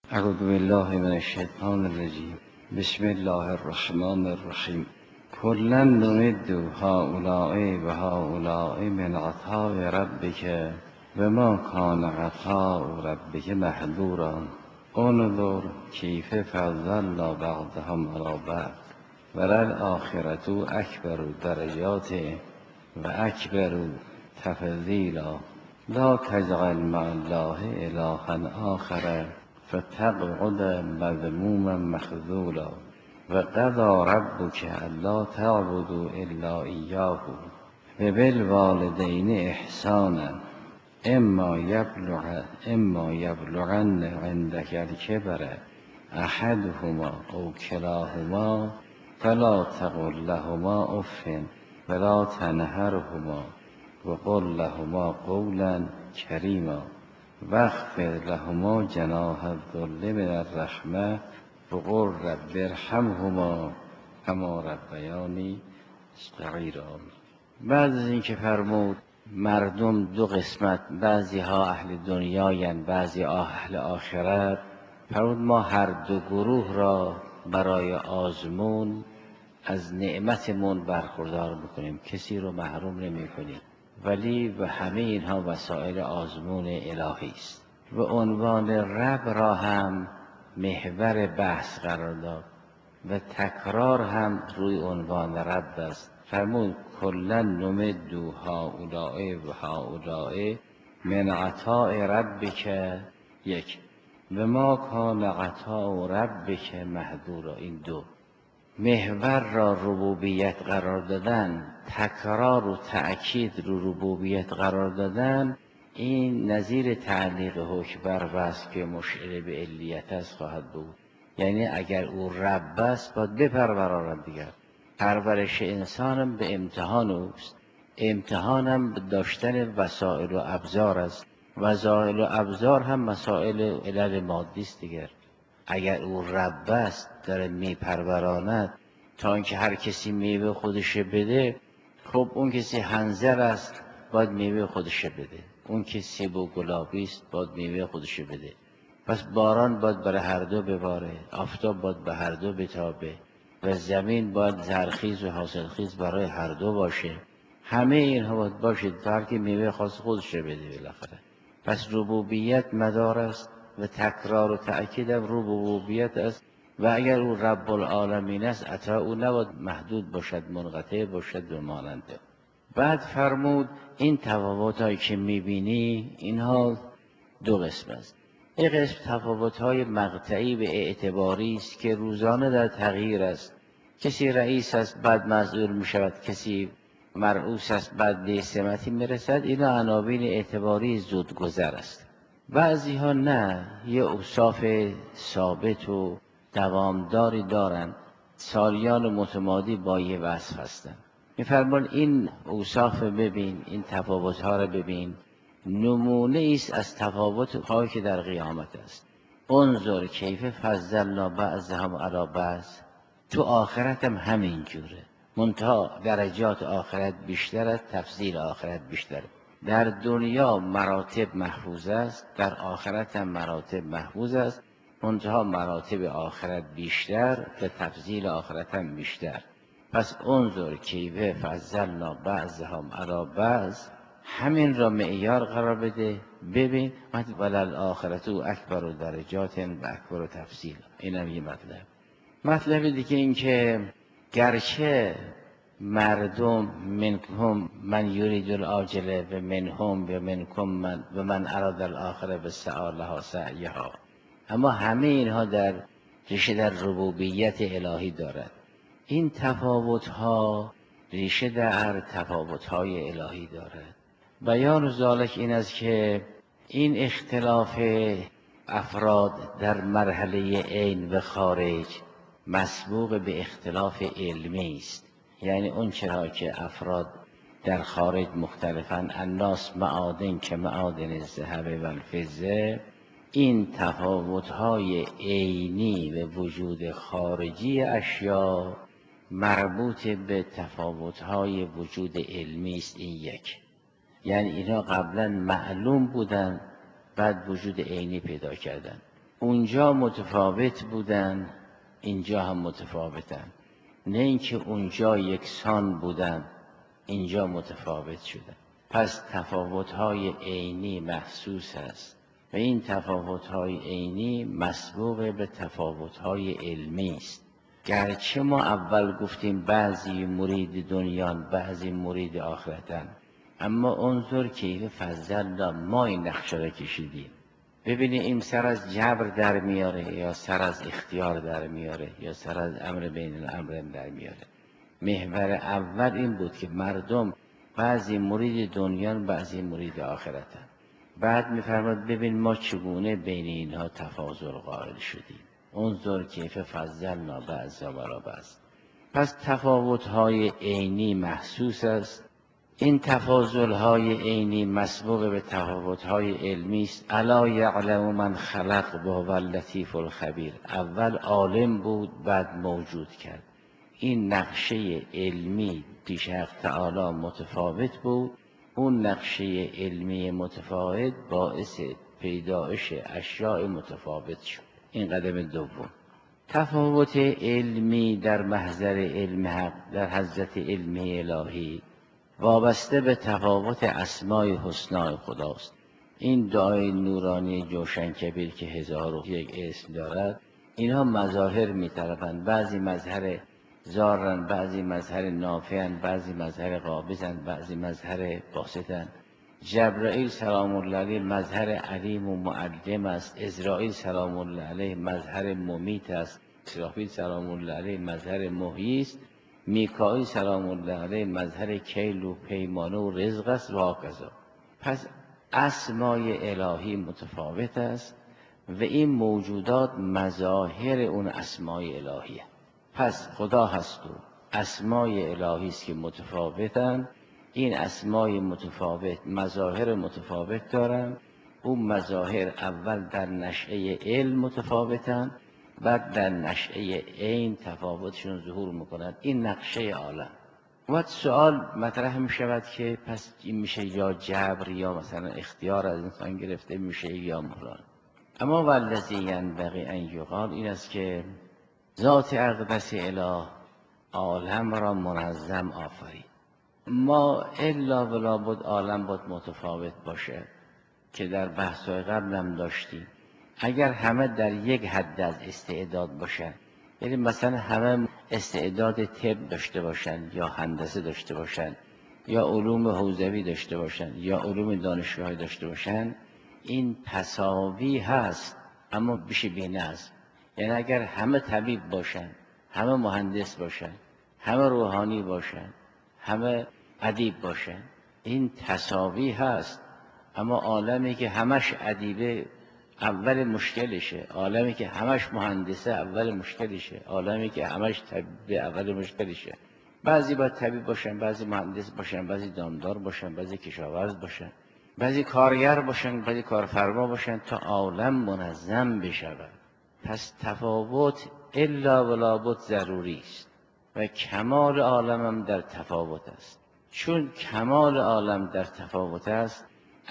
اعوذ بالله من الشیطان الرجیم. بسم الله الرحمن الرحیم. کلا نمد هؤلاء و هؤلاء من عطاء ربک و ما کان عطاء ربک محظورا. انظر کیف فضلنا بعضهم علی بعض وللآخرة اکبر درجات و اکبر تفضیلا. لا تجعل مع الله الها آخر فتقعد مذموما مخذولا. و قضی ربک الا تعبدوا الا ایاه و بالوالدین احسانا اما یبلغن عندک الکبر احدهما او کلاهما فلا تقل لهما اف ولا تنهرهما وقل لهما قولا کریما واخفض لهما جناح الذل من الرحمة وقل رب ارحمهما کما ربیانی صغیرا. بعد از این که فرمود مردم دو قسمت، بعضی ها اهل دنیایند، بعضی اهل آخرت، فرمود ما هر دو گروه را برای آزمون از نعمتمون برخوردار میکنیم، کسی رو محروم نمی کنیم، ولی به همه اینها وسایل آزمون الهی است. و عنوان رب را هم محور بحث قرار داد و تکرار هم روی عنوان رب است. فرمود کلا نمد هؤلاء و هؤلاء من عطاء ربک یک و ما کان عطاء ربک محظورا. این دو محور را ربوبیت قرار دادن، تکرار و تأکید رو ربوبیت قرار دادن، این نظیر تعلیق حکم بر وصف که مشعر به علیت است خواهد بود. یعنی اگر او رب است باید بپروراند دیگر. پرورش انسانم به امتحان اوست، امتحانم به داشتن وسائل و ابزار است، وسائل و ابزار هم مسائل علل مادی است دیگر. اگر او رب است داره میپروراند تا اینکه هر کسی میوه خودش بده، خب اون کسی حنظل است باید میوه خودش بده، اون کسی سیب و گلابی است باید میوه خودش بده. پس باران باید برای هر دو بباره، آفتاب باید به هر دو بتابه و زمین باید زرخیز و حاصلخیز برای هر دو باشه. همه اینها باید باشه تا هر که میوه خاص خودش بده بالاخره. پس ربوبیت مدار است و تکرار و تأکید ربوبیت است. و اگر او رب العالمین است عطا او نباید محدود باشد، منقطع باشد و ماننده. بعد فرمود این تفاوت‌هایی که می‌بینی اینها دو قسم است. یک قسم تفاوت‌های مقطعی و اعتباری است که روزانه در تغییر است. کسی رئیس است بعد مسئول می‌شود، کسی مرئوس است بعد به سمتی می‌رسد. اینا عناوین اعتباری زودگذر است. بعضی ها نه، یه اوصاف ثابت و دوامداری دارند، سالیان متمادی با یه وصف هستند. می‌فرمایند این اوصاف ببین، این تفاوت‌ها را ببین، نمونه است از تفاوت‌هایی که در قیامت است. انظر کیف فضلنا بعضهم علی بعض. تو آخرت هم همین جوره، منتها درجات آخرت بیشتر است، تفضیل آخرت بیشتر. در دنیا مراتب محفوظ است، در آخرت هم مراتب محفوظ است، منتها مراتب آخرت بیشتر و تفضیل آخرت هم بیشتر. پس انظر کیف فضلنا بعضهم علی بعض، همین را معیار قرار بده، ببین. وللآخرة اکبر درجات و اکبر تفضیل. اینم یه مطلب دیگه این که گرچه مردم منکم من یرید العاجله و منهم و منکم من اراد الاخره و سعی لها سعیها، اما همه اینها در ریشه در ربوبیت الهی دارد. این تفاوت‌ها ریشه در تفاوت‌های الهی دارد. بیان ذالک این است که این اختلاف افراد در مرحله عین و خارج مسبوق به اختلاف علمی است. یعنی اون چرا که افراد در خارج مختلفن، الناس معادن که معادن الذهب و الفضه، این تفاوت‌های عینی و وجود خارجی اشیاء مربوط به تفاوت‌های وجود علمی است. این یک، یعنی اینا قبلا معلوم بودن بعد وجود عینی پیدا کردن. اونجا متفاوت بودن، اینجا هم متفاوتن. نه اینکه اونجا یکسان بودن، اینجا متفاوت شدن. پس تفاوت‌های عینی محسوس است و این تفاوت‌های عینی مسبوق به تفاوت‌های علمی است. گرچه ما اول گفتیم بعضی مرید دنیان، بعضی مرید آخرتن، اما انظر کیف فضلنا، ما این نقشه را کشیدیم. ببینید این سر از جبر در میاره یا سر از اختیار در میاره یا سر از امر بین الامرین در میاره. محور اول این بود که مردم بعضی مرید دنیان، بعضی مرید آخرتن. بعد میفرماد ببین ما چگونه بین اینها تفاضل قائل شدیم. انظر کیف فضلنا بعضا علی بعض. پس تفاوت‌های عینی محسوس است. این تفاضل‌های عینی مسبوق به تفاوت‌های علمی است. الا یعلم من خلق و هو اللطیف الخبیر. اول عالم بود، بعد موجود کرد. این نقشه علمی پیش حق تعالی متفاوت بود. اون نقشه علمی متفاوت باعث پیدایش اشیاء متفاوت شد. این قدم دوم. تفاوت علمی در محضر علم حق، در حضرت علمی الهی، وابسته به تفاوت اسمای حسنای خداست. این دعای نورانی جوشن کبیر که 1001 اسم دارد، اینها مظاهر می‌طلبند. بعضی مظهر زارن، بعضی مظهر نافعن، بعضی مظهر قابضن، بعضی مظهر باسطن. جبرائیل سلام الله علیه مظهر علیم و معلم است. عزرائیل سلام الله علیه مظهر ممیت است. اسرافیل سلام الله علیه مظهر محیی است. میکائیل سلام الله علیه مظهر کیل و پیمانه و رزق است و هکذا. پس اسمای الهی متفاوت است و این موجودات مظاهر اون اسمای الهیه. پس خدا هست و اسمای الهی است که متفاوتن. این اسمای متفاوت مظاهر متفاوت دارن. اون مظاهر اول در نشأه علم متفاوتن، بعد در نشأه عین تفاوتشون ظهور میکنند. این نقشه عالم. وقت سوال مطرح می شود که پس این میشه یا جبر یا مثلا اختیار از انسان گرفته میشه یا مراد. اما والذی ینبغی ان یقال این است که ذات اقدس اله عالم را منظم آفرید. ما الا ولا بد عالم باید متفاوت باشه که در بحث‌های قبل هم داشتیم. اگر همه در یک حد از استعداد باشن، یعنی مثلا همه استعداد طب داشته باشن یا هندسه داشته باشن یا علوم حوزوی داشته باشن یا علوم دانشگاهی داشته باشن، این تساوی هست اما بیشه بینه است. یعنی اگر همه طبیب باشن، همه مهندس باشن، همه روحانی باشن، همه ادیب باشن، این تساوی هست. اما عالمی که همش ادیبه اول مشکلشه، عالمی که همش مهندسه اول مشکلشه، عالمی که همش طبیب اول مشکلشه. بعضی باید طبیب باشن، بعضی مهندس باشن، بعضی دامدار باشن، بعضی کشاورز باشن، بعضی کارگر باشن، بعضی کارفرما باشن تا عالم منظم بشود. پس تفاوت الا ولا بد ضروری است و کمال عالم هم در تفاوت است. چون کمال عالم در تفاوت است،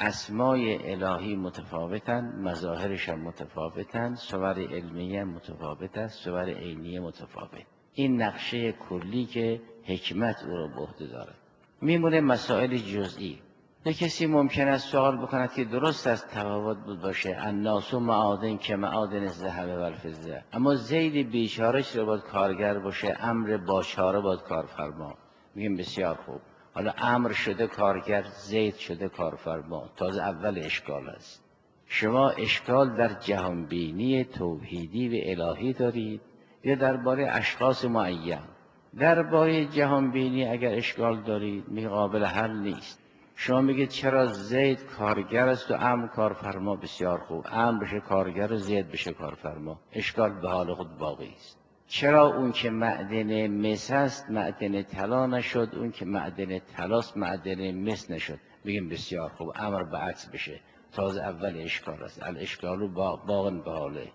اسمای الهی متفاوتن، مظاهرش هم متفاوتن، صور علمیه متفاوت است، صور عینیه متفاوت. این نقشه کلی که حکمت او را به عهده دارد. میمونه مسائل جزئی. نه کسی ممکن است سوال بکند که درست است تفاوت بود باشه، الناس معادن که معادن الذهب و الفضه، اما زید بیچاره چرا باید کارگر باشه، امر باچاره باید کارفرما؟ میگیم بسیار خوب. حالا امر شده کارگر، زید شده کارفرما، تازه اول اشکال است. شما اشکال در جهانبینی توحیدی و الهی دارید یا درباره اشخاص معین؟ درباره جهانبینی اگر اشکال دارید می قابل حل نیست. شما میگید چرا زید کارگر است و امر کارفرما؟ بسیار خوب، امر بشه کارگر و زید بشه کارفرما، اشکال به حال خود باقی است. چرا اون که معدن مس است معدن طلا نشد، اون که معدن طلاست معدن مس نشد؟ میگیم بسیار خوب، امر به عکس بشه، تازه اول اشکال است، الاشکال باقی به حاله.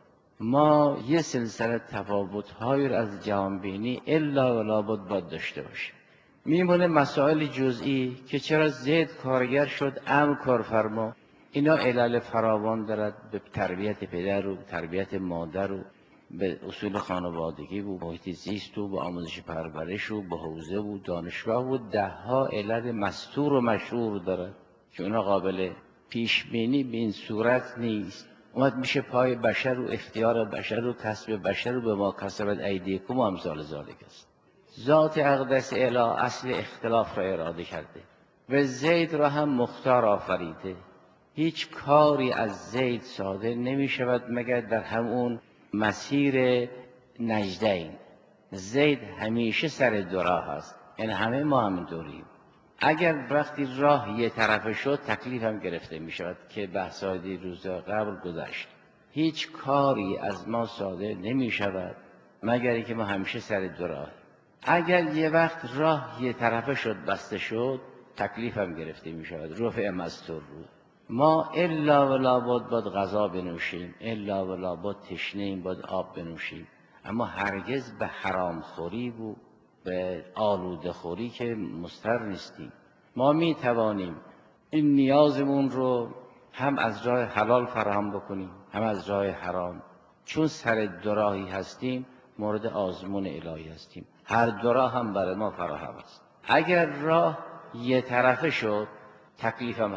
ما یه سلسله تفاوت‌هایی را از جهانبینی الا ولا بد باید داشته باشیم. میمونه مسائل جزئی که چرا زید کارگر شد امر کارفرما؟ اینا علل فراوان دارد، به تربیت پدر و تربیت مادر و به اصول خانوادگی و محیط زیست و به آموزش پرورش و به حوزه و دانشگاه و ده ها علل مستور و مشهور دارد که اونا قابل پیش بینی به این صورت نیست. اومد میشه پای بشر و اختیار بشر و کسب بشر و به ما کسبت ایدیکم و امثال ذالک است. ذات اقدس اله اصل اختلاف را اراده کرده و زید را هم مختار آفریده. هیچ کاری از زید صادر نمی شود مگر در همون مسیر نجدین. زید همیشه سر دو راه است، یعنی همه ما همینطوریم. اگر وقتی راه یه طرفه شد تکلیف هم گرفته می شود که بحثای روز قبل گذشت. هیچ کاری از ما صادر نمی شود مگر اینکه ما همیشه سر دو راه. اگر یه وقت راه یه طرفه شد بسته شد تکلیف هم گرفته می شود. رفع مستور رو ما الا ولا باید غذا بنوشیم، الا ولا باید تشنه‌ایم باید آب بنوشیم، اما هرگز به حرام خوری و به آلوده خوری که مضطر نیستیم. ما می توانیم این نیازمون رو هم از راه حلال فراهم بکنیم هم از راه حرام. چون سر دو راهی هستیم مورد آزمون الهی هستیم. هر دو راه هم برای ما فراهم است. اگر راه یه طرفه شد تکلیف هم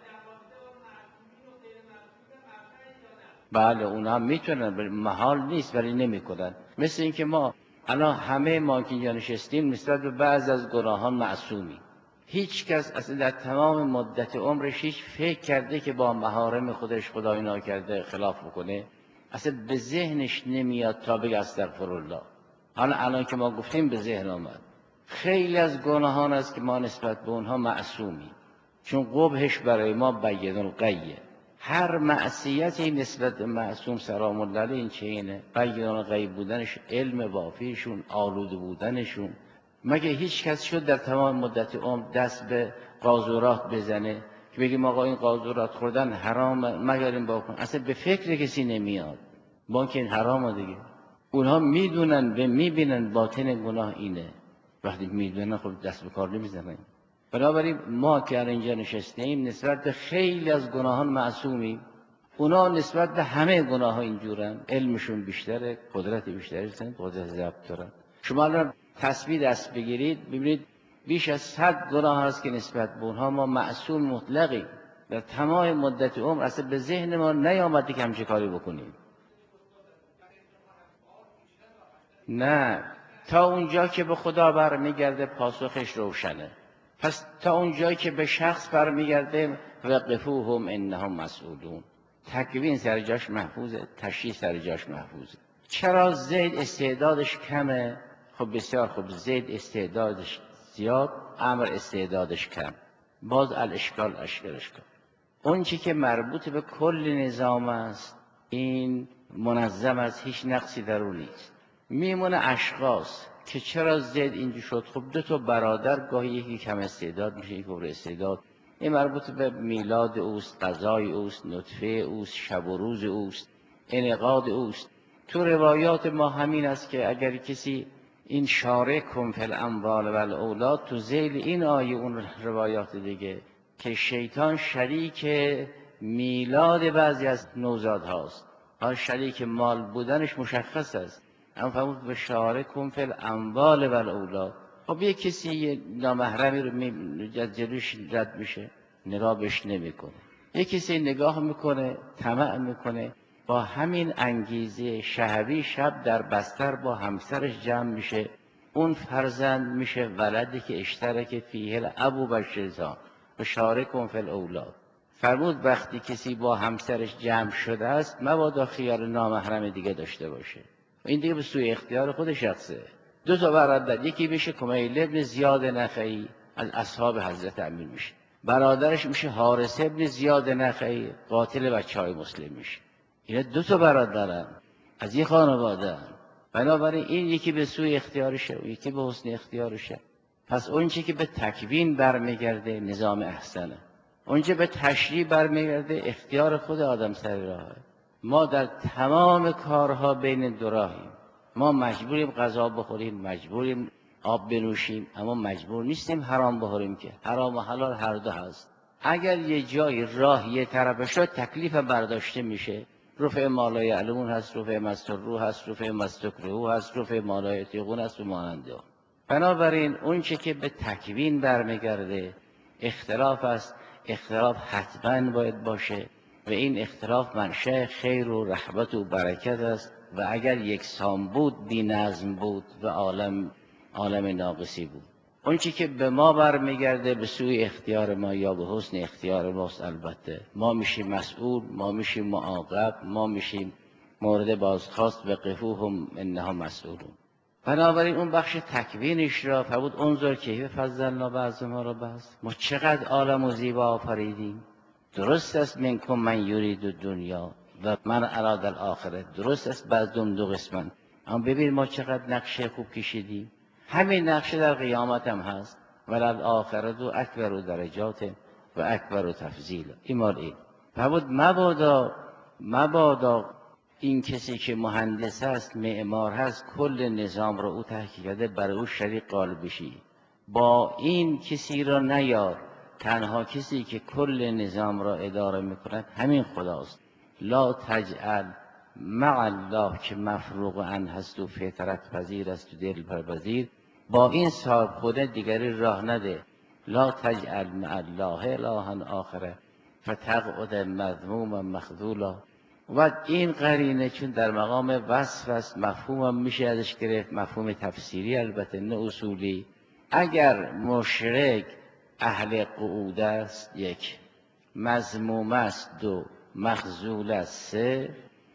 بله اونا هم میتونن، محال نیست ولی نمیکنن. مثل اینکه ما الان همه ما که اینجا نشستیم نسبت به بعض از گناهان معصومیم. هیچ کس اصلا در تمام مدت عمرش هیچ فکر کرده که با محارم خودش خدای ناکرده خلاف بکنه اصلا به ذهنش نمیاد تا بگه استغفرالله. حالا الان که ما گفتیم به ذهن آمد. خیلی از گناهان است که ما نسبت به اونها معصومیم، چون قبحش برای ما بین الغیه. هر معصیتی نسبت به معصوم سلام الله علیه این چه اینه؟ بین الغیب بودنش، علم وافیشون، آلوده بودنشون. مگه هیچ کس شد در تمام مدت عمر دست به قاذورات بزنه که بگیم آقا این قاذورات خوردن حرام مگر این بکن؟ اصلا به فکر کسی نمیاد با که این حرامه دیگه. اونها میدونن و میبینن باطن گناه اینه، وقتی میدونن خب دست به کار نمیزنن. بنابراین ما که اینجا نشستیم نسبت به خیلی از گناهان معصومیم. اونا نسبت به همه گناه ها اینجورن، علمشون بیشتره، قدرت بیشتری دارن، قدرت ضبط دارن. شما الان تسبیح دست بگیرید ببینید بیش از 100 گناه هست که نسبت به اونها ما معصوم مطلقیم. در تمام مدت عمر اصلا به ذهن ما نیامده که همچه کاری بکنیم. نه، تا اونجا که به خدا برمیگرده پاسخش روشنه. پس تا اونجایی که به شخص برمیگرده وقفوهم انهم مسئولون، تکوین سر جاش محفوظه، تشریح سر جاش محفوظه. چرا زید استعدادش کمه؟ خب بسیار خوب، زید استعدادش زیاد، امر استعدادش کم. باز الاشکال اشکالش کن. اون چی که مربوط به کل نظام است این منظم از هیچ نقصی در اون نیست. میمونه اشخاص که چرا زید اینجور شد. خب دو تا برادر گاهی یکی کم استعداد میشه یکی پر استعداد. این مربوط به میلاد اوست، قضای اوست، نطفه اوست، شب و روز اوست، انعقاد اوست. تو روایات ما همین است که اگر کسی این شارکم فی الاموال و الاولاد تو ذیل این آیه اون روایات دیگه که شیطان شریک میلاد بعضی از نوزاد هاست. حال شریک مال بودنش مشخص است، اما فرمود به شارکم فی الاموال و الاولاد. خب یک کسی نامحرمی رو جلوش رد میشه نگاه بهش نمیکنه، یک کسی نگاه میکنه طمع میکنه، با همین انگیزه شهوی شب در بستر با همسرش جمع میشه، اون فرزند میشه ولدی که اشترک فیه الاب و شیطان و شارکم فی الاولاد. فرمود وقتی کسی با همسرش جمع شده است مبادا خیال نامحرم دیگه داشته باشه. این دیگه به سوی اختیار خود شخصه. دو تا برادر، یکی میشه کمیل ابن زیاد نخعی از اصحاب حضرت امیر میشه، برادرش میشه حارث ابن زیاد نخعی قاتل بچهای مسلم میشه. اینا دو تا برادرن از یک خانواده. بنابراین این یکی به سوی اختیارشه و یکی به حسن اختیارشه. پس اون چی که به تکوین برمیگرده نظام احسنه، اونجا به تشریع برمیگرده اختیار خود آدم سر راهه. ما در تمام کارها بین دو راهیم. ما مجبوریم غذا بخوریم، مجبوریم آب بنوشیم، اما مجبور نیستیم حرام بخوریم که حرام و حلال هر دو هست. اگر یه جای راه یه طرف شد تکلیف برداشته میشه. رفع ما لا یعلمون هست، رفع ما یسرون هست، رفع ما یستکرهون هست، رفع ما لا یطیقون هست و ماننده. بنابراین اون چه که به تکوین برمیگرده اختلاف است. اختلاف حتما باید باشه و این اختلاف منشأ خیر و رحمت و برکت است و اگر یکسان بود بی نظم بود و عالم ناقصی بود. اون چی که به ما برمیگرده به سوی اختیار ما یا به حسن اختیار ماست. البته ما میشیم مسئول، ما میشیم معاقب، ما میشیم مورد بازخواست و قفوهم انها مسئولون. بنابراین اون بخش تکوینش را فرمود انظر کیف فضلنا بعضهم علی بعض. ما چقدر عالم و زیبا آفریدیم. درست است منکم من یرید دنیا و من اراد الاخره. درست است بعضم دو قسمن، اما ببین ما چقدر نقشه خوب کشیدیم. همین نقشه در قیامت هم هست. وللآخرة اکبر درجات و اکبر تفضیل. این مال این فرمود مبادا این کسی که مهندس هست، معمار هست، کل نظام رو او تحقیق کرده برای او شریک قائل بشی. با این کسی را نیار. تنها کسی که کل نظام را اداره میکند همین خداست. لا تجعل مع الله که مفروغ عن هست و فطرت پذیر است و دل پذیر. با این صاحب خود دیگری راه نده. لا تجعل مع الله الها آخره فتقعد مذموما مخذولا. و این قرینه چون در مقام وصف است، مفهوم هم میشه ازش گرفت، مفهوم تفسیری البته نه اصولی. اگر مشرک اهل قعود است یک، مذموم است دو، مخذول است سه،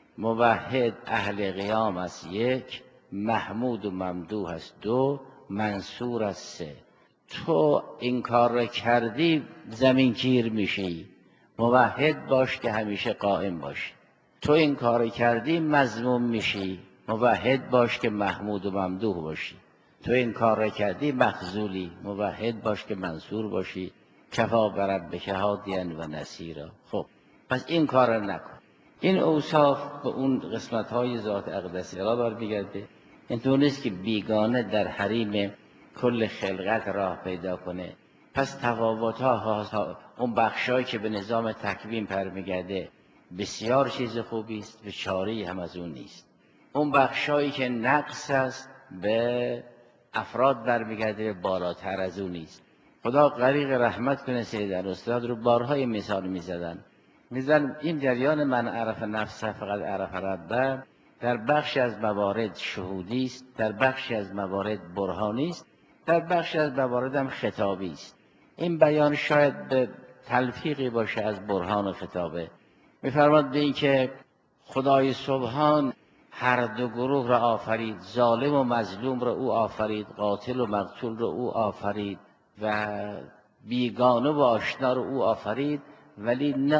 موحد اهل قیام است یک، محمود و ممدوح است دو، منصور است سه. تو این کار را کردی زمین گیر میشی. موحد باش که همیشه قائم باشی. تو این کار کردی مذموم میشی. موحد باش که محمود و ممدوح باشی. تو این کار را کردی مخذولی. موحد باش که منصور باشی. کفا بربک هادیا و نصیرا. خب پس این کار را نکن. این اوصاف به اون قسمت های ذات اقدس اله برمیگرده. اینطور نیست که بیگانه در حریم کل خلقت راه پیدا کنه. پس تفاوت ها اون بخشایی که به نظام تکوین برمیگرده بسیار چیز خوبی است و چاره‌ای هم از اون نیست. اون بخشایی که نقص است به افراد برمیگرده بالاتر از اون نیست. خدا غریق رحمت کنه سیدن استاد رو بارهای مثال میزدن این جریان من عرف نفسه فقط عرف ربه در بخشی از موارد شهودی است، در بخشی از موارد برهانی است، در بخشی از موارد هم خطابی است. این بیان شاید به تلفیقی باشه از برهان و خطابه. می‌فرماد به این که خدای سبحان هر دو گروه را آفرید، ظالم و مظلوم را او آفرید، قاتل و مقتول را او آفرید و بیگانه و آشنا را او آفرید، ولی نه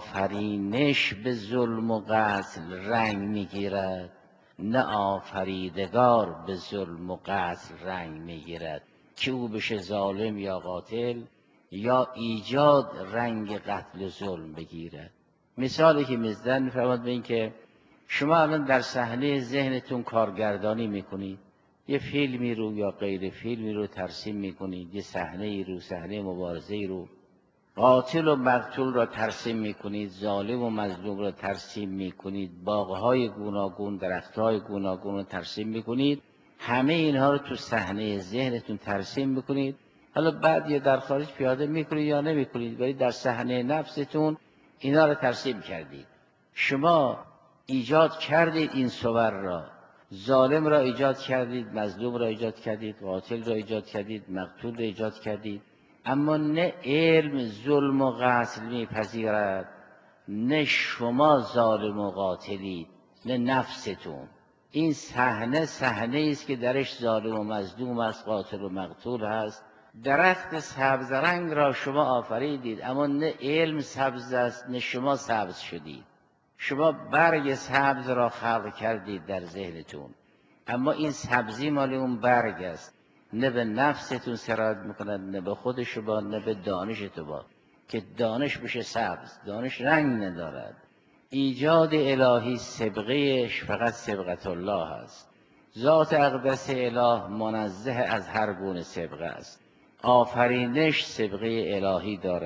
آفرینش به ظلم و قتل رنگ میگیرد، نه آفریدگار به ظلم و قتل رنگ میگیرد که او بشه ظالم یا قاتل یا ایجاد رنگ قتل و ظلم بگیرد. مثالی که میزدن میفرماد به این که شما الان در صحنه ذهنتون کارگردانی میکنید، یه فیلمی رو یا غیر فیلمی رو ترسیم میکنید، یه صحنه رو، صحنه مبارزه رو، قاتل و مقتول را ترسیم میکنید، ظالم و مظلوم را ترسیم میکنید، باغهای گوناگون، درختهای گوناگون را ترسیم میکنید. همه اینها رو تو صحنه ذهنتون ترسیم میکنید. حالا بعد یا در خارج پیاده میکنید یا نمیکنید، ولی در صحنه نفستون اینا رو ترسیم کردید. شما ایجاد کردید این صور را، ظالم را ایجاد کردید، مظلوم را ایجاد کردید، قاتل را ایجاد کردید، مقتول را ایجاد کردید. اما نه علم ظلم و قتل میپذیرد، نه شما ظالم و قاتلید، نه نفستون. این صحنه است که درش ظالم و مظلوم است، قاتل و مقتول هست. درخت سبز رنگ را شما آفریدید، اما نه علم سبز است نه شما سبز شدید. شما برگ سبز را خلق کردید در ذهنتون، اما این سبزی مال اون برگ است. نه به نفستون سرایت میکند، نه به خود شما، نه به دانش تو که دانش بشه سبز. دانش رنگ ندارد. ایجاد الهی سبقهش فقط سبقت الله است. ذات اقدس اله منزه از هر گونه سبقه است. آفرینش سبقه الهی دارد.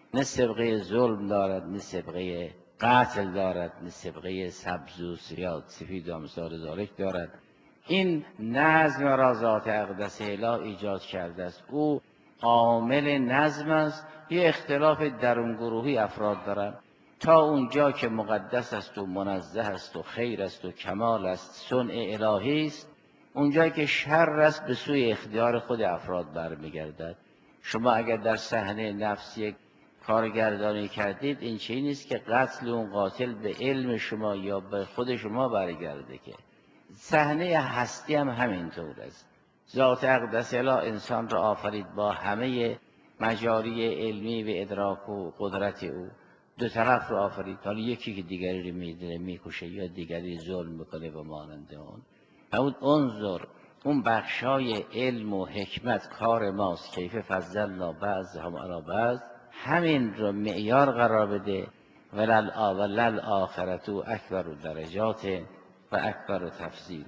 نه سبقه ظلم دارد، نه سبقه قتل دارد، نه سبقه سبز و سیاه سفید و امثال ذالک دارد. این نظم را ذات اقدس اله ایجاد کرده است. او عامل نظم است. یه اختلاف درون گروهی افراد دارند. تا اونجا که مقدس است و منزه است و خیر است و کمال است، صنع الهی است، اونجایی که شر است به سوی اختیار خود افراد برمیگردد. شما اگر در صحنه نفس یک کارگردانی کردید، این چیزی نیست که قتل اون قاتل به علم شما یا به خود شما برگرده، که صحنه هستی هم همینطور است. ذات اقدس اله انسان را آفرید با همه مجاری علمی و ادراک و قدرت او، دو طرف را آفرید. حالا یکی که دیگری رو میدونه میکشه یا دیگری ظلم میکنه و مانند اون. اون انظر، اون بخشای علم و حکمت کار ماست. کیف فضلنا بعضهم علی بعض، همین رو معیار قرار بده. ولل آخرت اکبر درجات و اکبر تفضیل.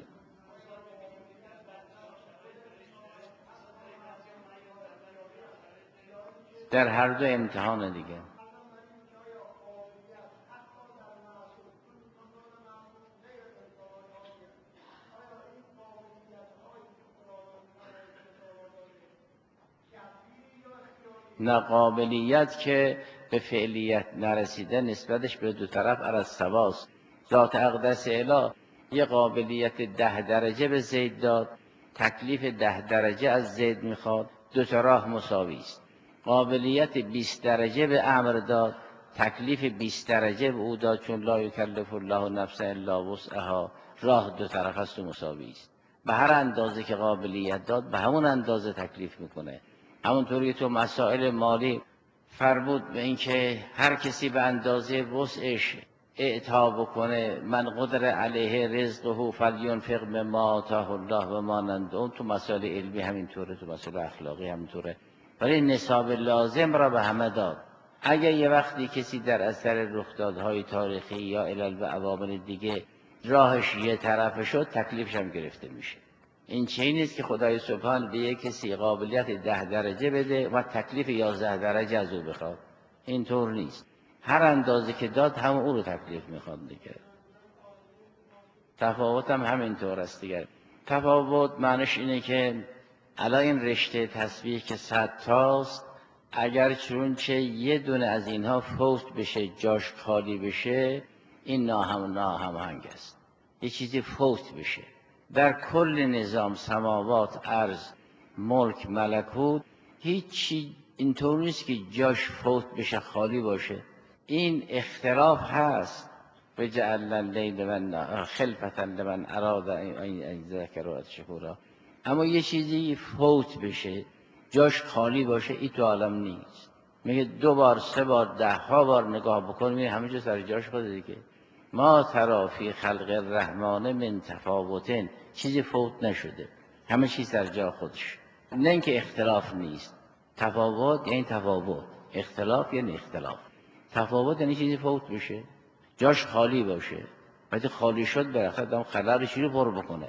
در هر دو امتحان دیگه. نه قابلیت که به فعلیت نرسیده نسبتش به دو طرف علی السواست. ذات اقدس اله یه قابلیت 10 درجه به زید داد، تکلیف 10 درجه از زید میخواد، دو تا راه مساوی است. قابلیت 20 درجه به امر داد، تکلیف 20 درجه به او داد، چون لا یکلف الله نفسا الا وسعها، راه دو طرف است و مساوی است. به هر اندازه که قابلیت داد به همون اندازه تکلیف میکنه. همونطوری تو مسائل مالی فرمود به اینکه هر کسی به اندازه وسعش اعطا بکنه، من قدر علیه رزقه فلینفق مما آتاه الله و مانند اون. تو مسائل علمی همینطوره، تو مسائل اخلاقی همینطوره. ولی نصاب لازم را به همه داد. اگر یه وقتی کسی در اثر رخدادهای تاریخی یا علل و عوامل دیگه راهش یه طرف شد، تکلیفش هم گرفته میشه. این چیزی نیست که خدای سبحان به یک کسی قابلیت 10 درجه بده و تکلیف 11 درجه از او بخواد. اینطور نیست. هر اندازه که داد هم او رو تکلیف میخواد دیگه. تفاوت هم همینطور است دیگه. تفاوت معنیش اینه که الان این رشته تسبیح که 100 تاست، اگر چونچه یه دونه از اینها فوت بشه، جاش خالی بشه، این ناهماهنگ است. یه چیزی فوت بشه در کل نظام سماوات، ارض، ملک، ملکوت، هیچی اینطور نیست که جاش فوت بشه، خالی باشه. این اختلاف هست. وجعلنا اللیل والنهار خلفة لمن اراد ان یذکر و شکورا. اما یه چیزی فوت بشه، جاش خالی باشه، این تو عالم نیست. میگه 2 بار 3 بار 10 ها بار نگاه بکن، میگه همه جا سر جاش خود دیگه. ما تری فی خلق الرحمن من تفاوتن، چیزی فوت نشده، همه چیز سر جا خودش. نه اینکه اختلاف نیست. تفاوت یعنی تفاوت، اختلاف یعنی اختلاف. تفاوت یعنی چیزی فوت بشه، جاش خالی باشه. وقتی خالی شد بالاخره آدم خلالش رو پر بکنه.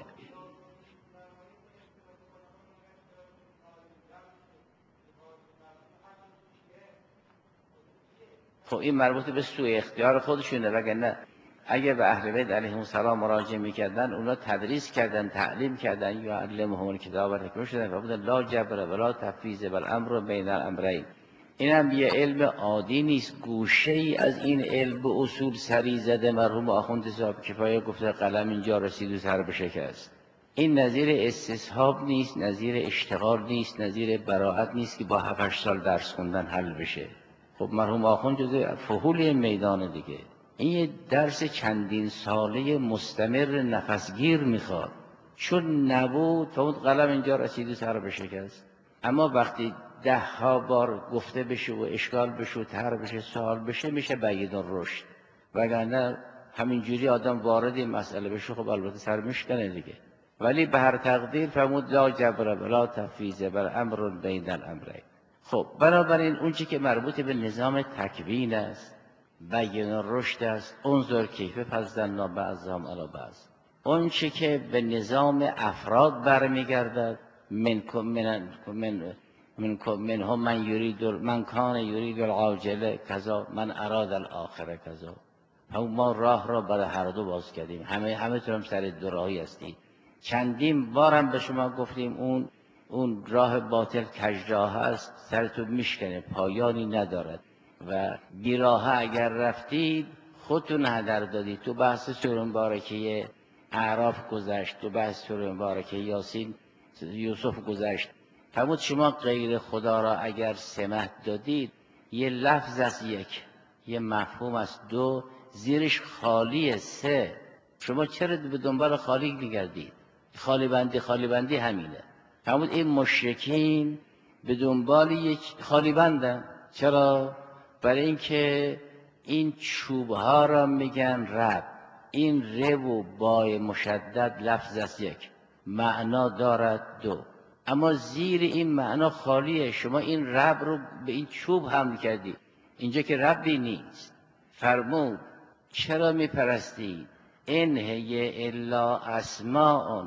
خب این مربوط به سوء اختیار خودشونه، وگرنه اگه به اهل بیت علیهم السلام مراجعه میکردن، اونا تدریس کردن، تعلیم کردن، یا علمهم الکتاب و الحکمه شدن، و لا جبر ولا تفویض بل امر بین الامرین. این هم یه علم عادی نیست. گوشه ای از این علم به اصول سری زده مرحوم آخوند صاحب کفایه گفته قلم اینجا رسید و سر بشکست. این نظیر استصحاب نیست، نظیر اشتغال نیست، نظیر براعت نیست که با 7 سال درس خوندن حل بشه. خب مرحوم آخوند جزء فحول میدان دیگه. این یه درس چندین ساله مستمر نفسگیر میخواد. چون نبود تا اون قلم اینجا رسید و سر بشکست. اما وقتی 10 ها بار گفته بشه و اشکال بشه و طرح بشه، سوال بشه، میشه بید الرشد. وگرنه همینجوری آدم وارد این مسئله بشه، خب البته سر میشکنه دیگه. ولی به هر تقدیر فرمود لا جبر ولا تفویض بل امر بین الامرین. خب بنابراین اون چی که مربوط به نظام تکوین است، بین الرشد است، انظر کیف فضلنا بعضهم علی بعض. اون چی که به نظام افراد برمیگردد، من منهم من کان یرید العاجله کذا من اراد الاخره کذا. ما راه را برای هر دو باز کردیم. همه تو هم سر دو راهی هستید. چندین بارم به شما گفتیم اون راه باطل کجراه است، سرتون میشکنه، پایانی ندارد و بیراه اگر رفتید خودتون هدر دادید. تو بحث سوره مبارکه اعراف گذشت، تو بحث سوره مبارکه یاسین یوسف گذشت. فرمود شما غیر خدا را اگر سمت دادید، یه لفظ از یک، یه مفهوم از دو، زیرش خالی سه. شما چرا به دنبال خالی میگردید؟ خالی بندی همینه. فرمود این مشرکین به دنبال یک خالی بندن. چرا؟ برای اینکه این چوبها را میگن رب. این رب و بای مشدد لفظ است یک، معنا دارد دو، اما زیر این معنا خالیه. شما این رب رو به این چوب حمل کردی، اینجا که ربی نیست. فرمود چرا میپرستید؟ ان هی الا اسماء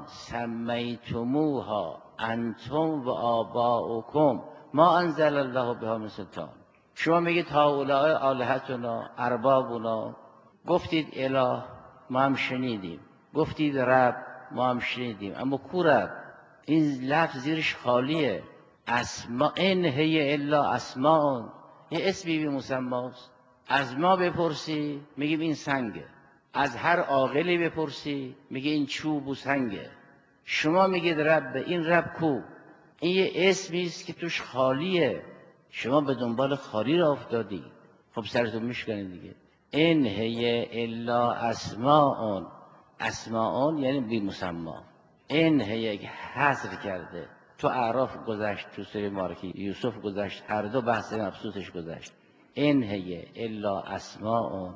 سمیتموها انتم و آباؤکم ما انزل الله بها من سلطان. شما میگید هؤلاء آلهتنا اربابنا، گفتید اله ما هم شنیدیم، گفتید رب ما هم شنیدیم، اما کو رب؟ این لفظ زیرش خالیه. اسماء ان هی الا اسماء، یه اسمی بی مسماست. از ما بپرسی میگیم این سنگه، از هر عاقلی بپرسی میگه این چوب و سنگه. شما میگید رب، این رب کو؟ این یه اسمی است که توش خالیه. شما به دنبال خالی را افتادی. خب سرتون میشکنید دیگه. ان هی الا اسماء، اسماء یعنی بی مسما. این هی حصر کرده. تو اعراف گذشت، تو سوره مبارکه یوسف گذشت، هر دو بحث مبسوطش گذشت. این هی الا اسماء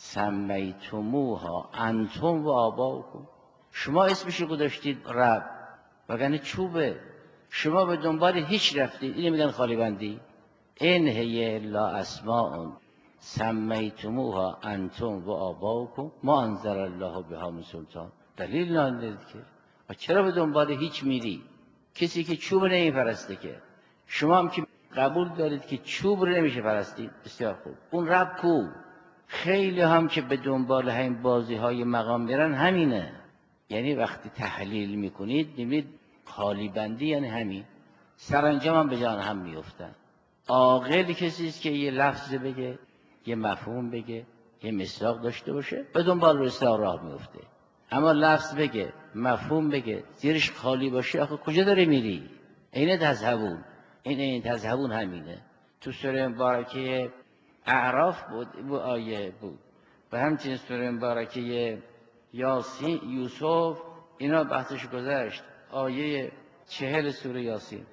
سمیتموها انتم و آباؤکم. شما اسمشو گذاشتید رب، وگرنه چوبه. شما به دنبال هیچ رفتید. اینو میگن خالی بندی. این هی الا اسماء سمیتموها انتم و آباؤکم ما انزل الله بها من سلطان. دلیل ندارید که. و چرا به دنبال هیچ میری؟ کسی که چوب نمیپرسته که. شما هم که قبول دارید که چوب رو نمیشه پرستید، بسیار خوب. اون رب کو؟ خیلی هم که به دنبال همین بازی های مقام میرن همینه. یعنی وقتی تحلیل میکنید نمید خالی بندی یعنی همین. سرانجام هم به جان هم میفتن. عاقل کسی است که یه لفظ بگه، یه مفهوم بگه، یه مصداق داشته باشه، به دنبال رسال راه میفته. اما لفظ بگه، مفهوم بگه، زیرش خالی باشه، آخه کجا داره میری؟ اینه تذهبون. این تذهبون همینه. تو سوره مبارکه اعراف بود آیه بود و همچنین سوره مبارکه یاسین یوسف اینا بحثش گذشت. آیه 40 سوره یاسین.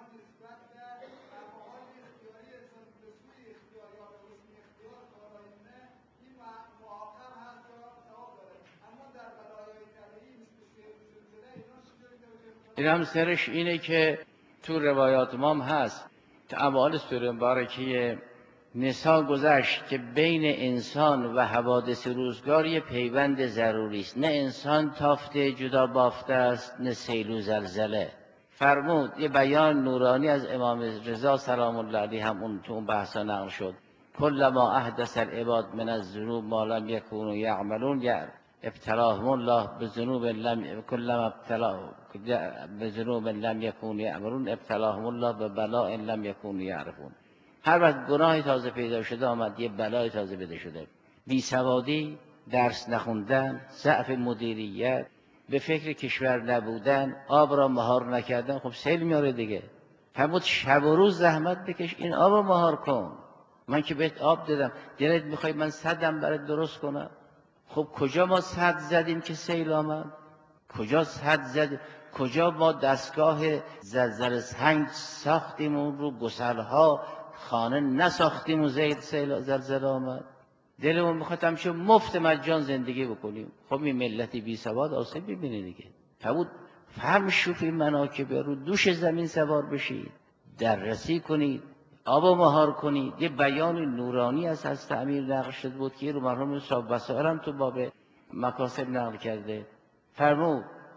این هم سرش اینه که تو روایات ما هم هست. تو اوائل سوره مبارکه نساء گذشت که بین انسان و حوادث روزگار یه پیوند ضروری است. نه انسان تافته جدا بافته است، نه سیل و زلزله. فرمود یه بیان نورانی از امام رضا سلام الله علیه هم اون تو اون بحثا نقل شد. کلما احدث العباد من الذنوب ما لم یکونوا یعملون ابتلاهم الله بذنوب لم یکونوا یعملون ابتلاهم الله ببلاء لم یکونوا یعرفون. هر وقت گناه تازه پیدا شده آمد، یه بلای تازه پیدا شده. بیسوادی، درس نخوندن، ضعف مدیریت، به فکر کشور نبودن، آب را مهار نکردن، خب سیل میاره دیگه. فرمود شب و روز زحمت بکش این آب را مهار کن. من که بهت آب دادم، دلت میخوای من سدم برات درست کنم؟ خب کجا ما سد زدیم که سیل آمد؟ کجا سد زدیم؟ کجا ما دستگاه زلزله سنگ ساختیم اون رو گسلها خانه نساختیم و زلزله آمد؟ دلمون میخواد همچون مفت مجان زندگی بکنیم. خب این ملتی بی سواد آسیب ببینه دیگه. فرمود فمشوا فی مناکبها، رو دوش زمین سوار بشید، دررسی کنید، آب و مهار کنید. یه بیان نورانی از حضرت امیر نقل شده بود که رو مرحوم صاحب وسائل هم تو باب مکاسب نقل کرده. فرمود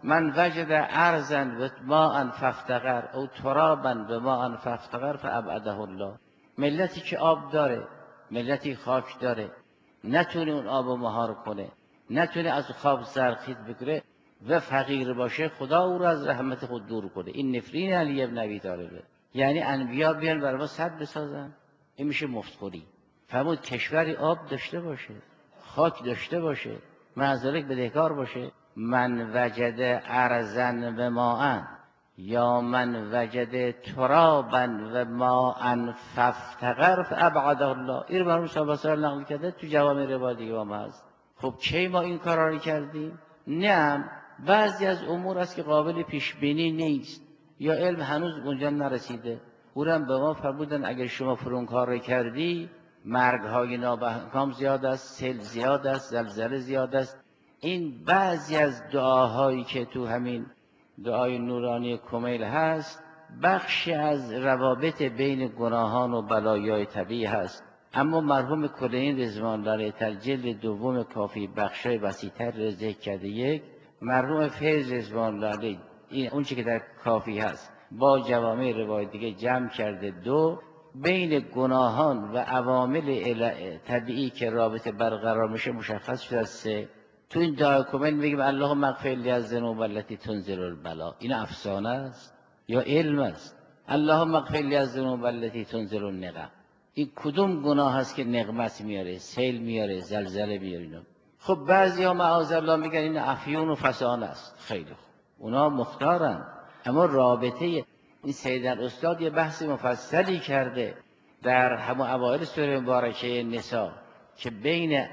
من وجد ارضا و ماء فافتقر او ترابا و ماء فافتقر فابعده الله. ملتی که آب داره، ملتی خاک داره، نتونه اون آب رو مهار کنه، نتونه از خواب زرخیز بگیره و فقیر باشه، خدا او رو از رحمت خود دور کنه. این نفرین علی ابن ابی طالبه. یعنی انبیا بیان برای ما سد بسازن، این میشه مفتخوری. فرمود کشوری آب داشته باشه، خاک داشته باشه، معذرت بدهکار باشه. من وجد ارضا و ماء یا من وجد ترابا و ماء فافتقر فابعده الله. این رو مرحوم صاحب وسائل نقل کرده، تو جوامع روایت دیگه هم هست. خب کی ما این کارا رو کردیم؟ نه، بعضی از امور است که قابل پیش بینی نیست یا علم هنوز اونجا نرسیده. اونم به ما فرمودن اگر شما فرون کار رو کردی، مرگ های نابهنگام زیاد است، سیل زیاد است، زلزله زیاد است. این بعضی از دعاهایی که تو همین دعای نورانی کمیل هست، بخشی از روابط بین گناهان و بلایای طبیعی هست. اما مرحوم کلینی رضوان الله علیه جلد دوم کافی بخشای وسیع‌تر را ذکر کرده. یک مرحوم فیض رضوان الله علیه این اون چیزی که در کافی هست با جوامع روایت دیگه جمع کرده. دو بین گناهان و عوامل طبیعی که رابطه برقرار میشه مشخص شده. سه تو این دعای کمیل میگیم اللهم اغفر لی الذنوب التي تنزل البلا. این افسانه است یا علم است؟ اللهم اغفر لی الذنوب التي تنزل النقم. این کدوم گناه هست که نقمت میاره، سیل میاره، زلزله میاره؟ اینا خب بعضی ها معاذالله میگن این افیون و فسان است. خیلی خوب، اونا مختارن. اما رابطه این سید الاستاد یه بحث مفصلی کرده در همون اوایل سوره مبارکه نساء که بین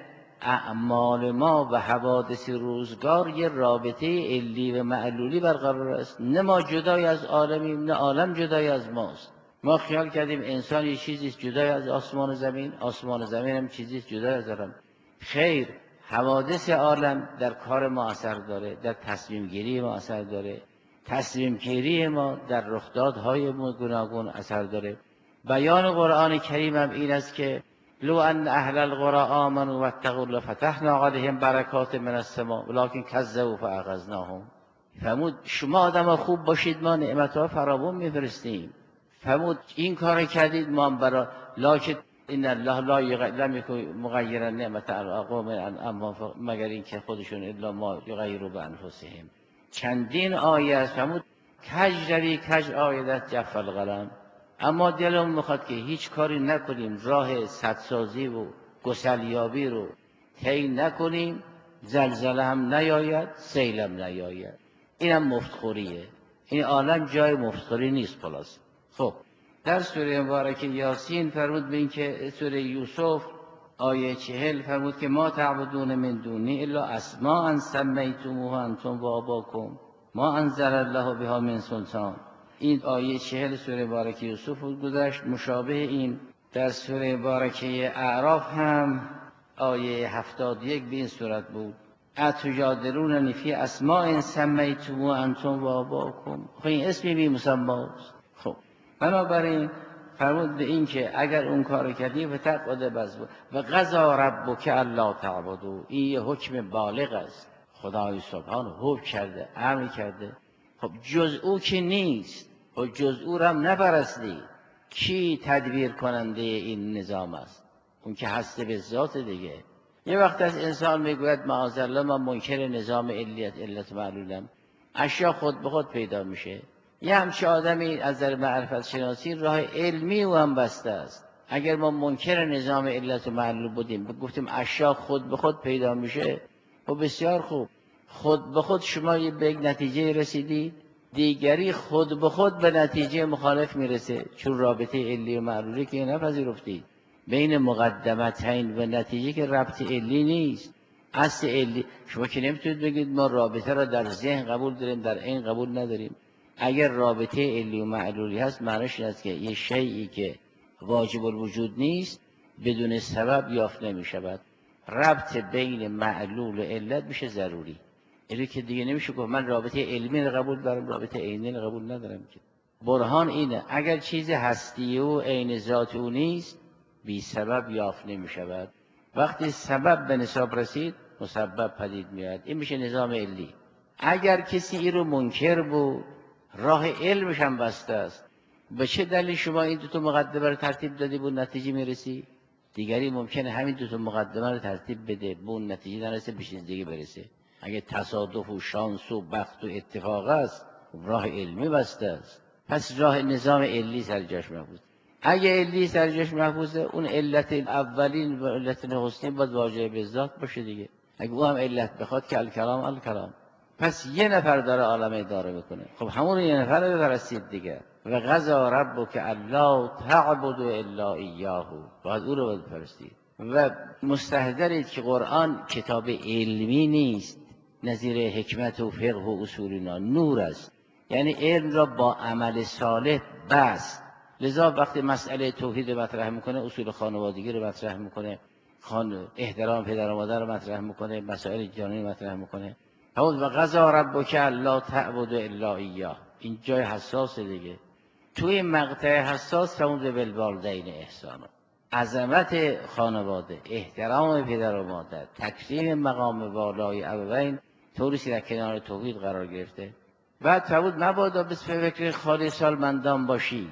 اعمال ما و حوادث روزگار یه رابطه علی و معلولی برقرار است. نه ما جدای از عالمیم، نه عالم جدای از ماست. ما خیال کردیم انسان یه چیزی جدای از آسمان و زمین، آسمان و زمین هم چیزی جدای از عالم. خیر، حوادث عالم در کار ما اثر داره، در تصمیم گیری ما اثر داره، تصمیم گیری ما در رخدادهای گوناگون اثر داره. بیان قرآن کریم هم این است که لو ان اهل القرى آمنوا واتقوا لفتحنا علیهم برکات من السماء ولکن کذبوا فاخذناهم. فرمود شما آدم خوب باشید ما نعمت‌ها فراوان می‌فرستیم. فرمود این کار کردید ما برای لکن ان الله لا یغیر مغیر نعمت القوم اما مگر اینکه خودشون الا ما یغیروا بانفسهم. چندین آیه است. فرمود کج روی کج آیدت جف القلم. اما دلمون میخواد که هیچ کاری نکنیم، راه سدسازی و گسلیابی رو طی نکنیم، زلزله هم نیاید، سیل هم نیاید. اینم مفتخوریه. این عالم جای مفتخوری نیست. خلاص خب در سوره مبارکه یاسین فرمود به این که سوره یوسف آیه 40 فرمود که ما تعبدون من دونی الا اسماء سمیتموها انتم و آباکم ما انزل الله بها من سلطان. این آیه 40 سوره مبارکه یوسف گذشت. مشابه این در سوره مبارکه اعراف هم آیه 71 به این صورت بود اتجادلوننی فی اسماء سمیتموها انتم و آباکم. خب این اسمی بی مسماست. خب بنابراین فرمود به این که اگر اون کار کردی و تقعد بزبو و قضا ربک الا تعبدوا. این یه حکم بالغ است. خدای سبحان حکم کرده، امر کرده. خب جز او که نیست و جز او را هم نپرستی. کی تدبیر کننده این نظام است؟ اون که هست به ذات دیگه. یه وقت از انسان میگوید معاذالله من منکر نظام علت معلولم، اشیا خود به خود پیدا میشه. یه همچه آدمی از در معرفت شناسی راه علمی او هم بسته است. اگر ما منکر نظام علت معلول بودیم گفتیم اشیا خود به خود پیدا میشه، و بسیار خوب، خود به خود شما به یک نتیجه رسیدید، دیگری خود به خود به نتیجه مخالف میرسه، چون رابطه علی و معلولی که نپذیرفتید. بین مقدمتین و نتیجه که ربط علی نیست. اصل علی شما که نمیتونید بگید ما رابطه را در ذهن قبول داریم در عین قبول نداریم. اگر رابطه علی و معلولی هست معنیش این است که یه شیئی که واجب الوجود نیست بدون سبب یافت نمی شود. ربط بین معلول و علت میشه ضروری. اینه که دیگه نمیشه گفت من رابطه علمی رو قبول دارم رابطه عینی رو قبول ندارم. که برهان اینه اگر چیز هستی و عین ذات او نیست بی سبب یافت نمی شود. وقتی سبب به نصاب رسید مسبب پدید میاد. این میشه نظام علی. اگر کسی این رو منکر بود راه علمش هم بسته است. به چه دلیل شما این 2 مقدمه رو ترتیب دادی به نتیجه میرسی؟ دیگری ممکنه همین 2 مقدمه رو ترتیب بده به اون نتیجه نرسه، به چیز دیگه برسه. اگه تصادف و شانس و بخت و اتفاق است راه علمی بسته است. پس راه نظام علی سر جاش محفوظ. اگه علی سر جاش محفوظه اون علت اولین و علت نخستین باید واجه به ذات باشه دیگه. اگه او هم علت بخواد که الکلام الکلام. پس یه نفر داره عالم اداره میکنه، خب همون یه نفر رو بپرستید دیگه. و قضا ربک الا تعبدوا الا ایاه، باید او رو بپرستید. و مستحضرید که قرآن کتاب علمی نیست، نظیر حکمت و فقه و اصول اینا نور است، یعنی علم را با عمل صالح بس. لذا وقتی مسئله توحید مطرح میکنه اصول خانوادگی رو مطرح میکنه، احترام پدر و مادر رو مطرح میکنه، مسائل جانی مطرح میکنه. و قضا ربک الا تعبدوا الا ایاه، این جای حساسه دیگه. توی مقطع حساس فرمود بالوالدین احسانا، عظمت خانواده، احترام پدر و مادر، تکریم مقام والای ابوین طوری در کنار توحید قرار گرفته. بعد فرمود مبادا به فکر خالی سالمندان باشی.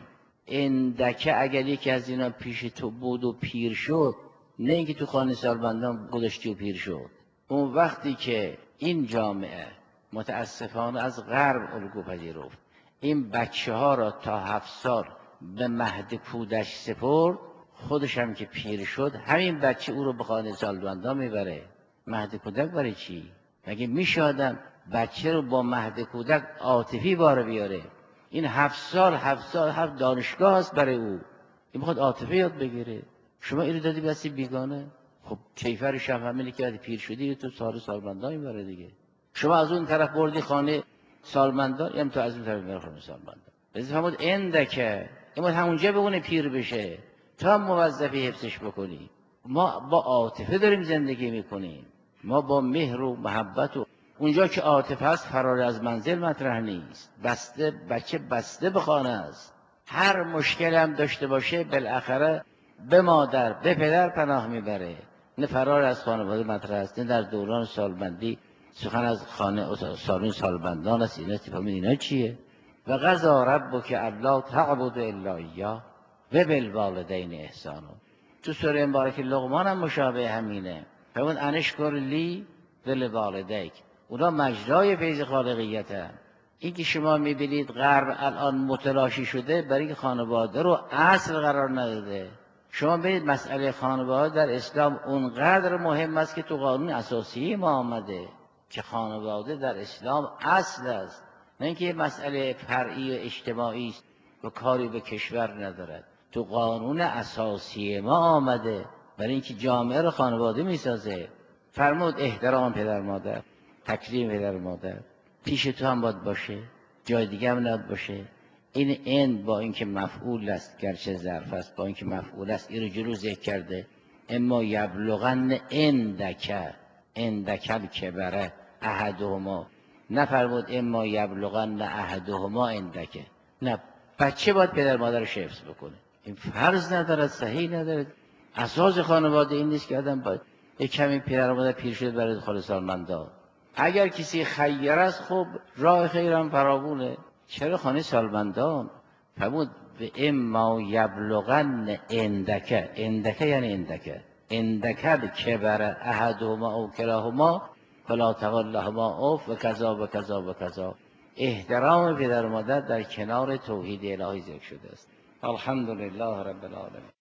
اندکه اگر یکی از اینا پیش تو بود و پیر شد، نه اینکه تو خانه سالمندان گذاشتی و پیر شد. اون وقتی که این جامعه متاسفانه از غرب الگو پذیرفت، این بچه ها را تا 7 سال به مهد کودک سپرد، خودش هم که پیر شد همین بچه او رو به خانه سالمندان میبره. مهد کودک برای چی؟ مگه میشه آدم بچه رو با مهد کودک عاطفی باره بیاره؟ این 7 سال 7 دانشگاه است برای او، این میخواد عاطفی یاد بگیره. شما این رو دادی بسی بیگانه. خب کیفرش هم همینه که پیر شدی تو سالمندان میبره دیگه. شما از اون طرف بردی خانه سالمندان، یا تو از اون طرف میبره خانه سالمندان. لذا فرمود اندکه، این باید همونجا بمونه پیر بشه تا موظفی حفظش بکنی. ما با عاطفه داریم زندگی میکنیم، ما با مهر و محبت و اونجا که عاطفه است فرار از منزل مطرح نیست. بچه بسته به خانه است، هر مشکل هم داشته باشه بالاخره به مادر به پدر پناه میبره. نه فرار از خانواده مطرح است، نه در دوران سالمندی سخن از خانه سالون سالمندان است. اینا چیه؟ و قضا ربک الا تعبدوا الا ایاه و بالوالدین احسانا. تو سوره مبارکه لقمان هم مشابه همینه. فرمود انشکر لی ولوالدیک، اونا مجرای فیض خالقیت هم. این که شما میبینید غرب الان متلاشی شده برای که خانواده رو اصل قرار نداده. شما ببینید مسئله خانواده در اسلام اونقدر مهم است که تو قانون اساسی ما آمده که خانواده در اسلام اصل است، نه اینکه مسئله فرعی و اجتماعی است و کاری به کشور ندارد. تو قانون اساسی ما آمده برای اینکه جامعه رو خانواده میسازه. فرمود احترام پدر مادر، تکریم پدر مادر پیش تو هم باید باشه، جای دیگه هم نباید باشه. این ان با اینکه مفعول است گرچه ظرف است، با اینکه مفعول است این رو جلو ذکر کرده. اما یبلغن اندکل کبره احدهما، نفرمود اما یبلغن احدهما اندکه. نه، بچه باید پدر مادرش حفظ بکنه، این فرض ندارد، صحیح ندارد. اساس خانواده این نیست که آدم باید یک کمی پدر مادر پیر شده برای خال سالمندان. اگر کسی خیر است خب راه خیرم فراوونه، چرا خانه سالمندان؟ فرمود به اما یبلغن اندکه یعنی اندکل کبر احدهما او کلاهما فلا تقل لهما اف و کذا و کذا و کذا. احترام پدر و مادر در کنار توحید الهی ذکر شده است. الحمدلله رب العالمین.